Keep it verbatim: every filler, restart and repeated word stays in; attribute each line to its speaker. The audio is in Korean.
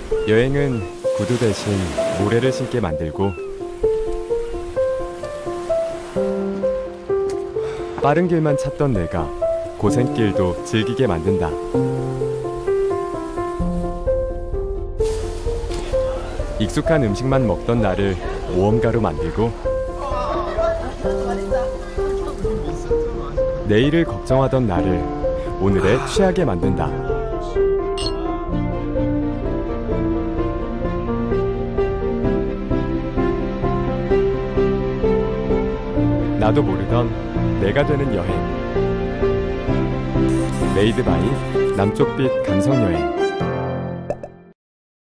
Speaker 1: 여행은 구두 대신 모래를 신게 만들고 빠른 길만 찾던 내가 고생길도 즐기게 만든다. 익숙한 음식만 먹던 나를 모험가로 만들고 내일을 걱정하던 나를 오늘에 취하게 만든다. 나도 모르던 내가 되는 여행. 메이드 바이 남쪽빛 감성여행.